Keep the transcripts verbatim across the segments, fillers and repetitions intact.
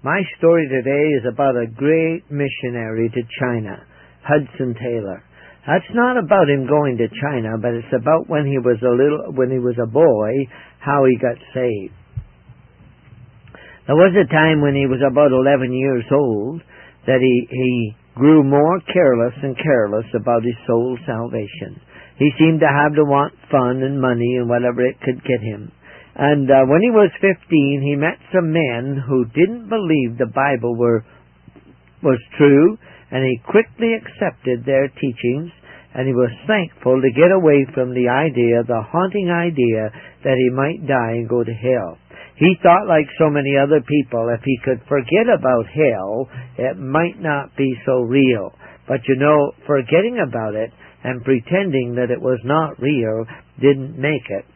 My story today is about a great missionary to China, Hudson Taylor. That's not about him going to China, but it's about when he was a little, when he was a boy, how he got saved. There was a time when he was about eleven years old that he, he grew more careless and careless about his soul's salvation. He seemed to have to want fun and money and whatever it could get him. And uh, when he was fifteen, he met some men who didn't believe the Bible were was true, and he quickly accepted their teachings, and he was thankful to get away from the idea, the haunting idea, that he might die and go to hell. He thought, like so many other people, if he could forget about hell, it might not be so real. But you know, forgetting about it and pretending that it was not real didn't make it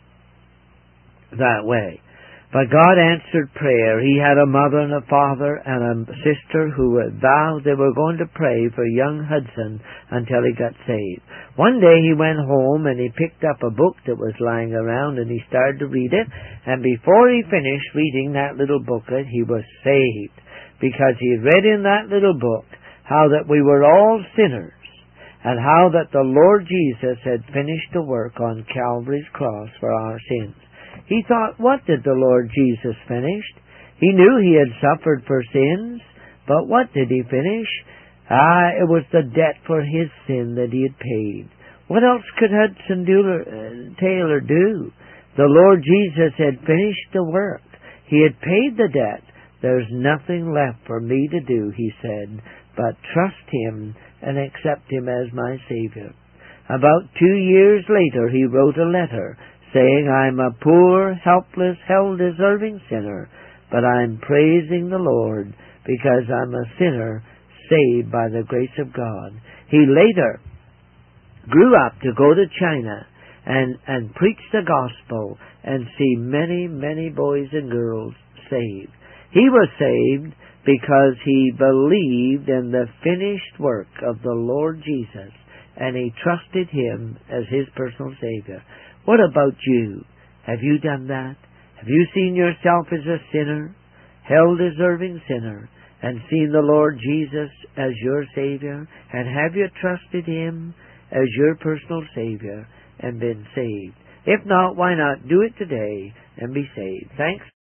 that way. But God answered prayer. He had a mother and a father and a sister who had vowed they were going to pray for young Hudson until he got saved. One day he went home and he picked up a book that was lying around and he started to read it. And before he finished reading that little booklet, he was saved. Because he read in that little book how that we were all sinners and how that the Lord Jesus had finished the work on Calvary's cross for our sins. He thought, what did the Lord Jesus finish? He knew he had suffered for sins, but what did he finish? Ah, it was the debt for his sin that he had paid. What else could Hudson Taylor do? The Lord Jesus had finished the work. He had paid the debt. There's nothing left for me to do, he said, but trust him and accept him as my Savior. About two years later, he wrote a letter saying, I'm a poor, helpless, hell-deserving sinner, but I'm praising the Lord because I'm a sinner saved by the grace of God. He later grew up to go to China and, and preach the gospel and see many, many boys and girls saved. He was saved because he believed in the finished work of the Lord Jesus and he trusted him as his personal Savior. What about you? Have you done that? Have you seen yourself as a sinner, hell-deserving sinner, and seen the Lord Jesus as your Savior? And have you trusted him as your personal Savior and been saved? If not, why not do it today and be saved? Thanks.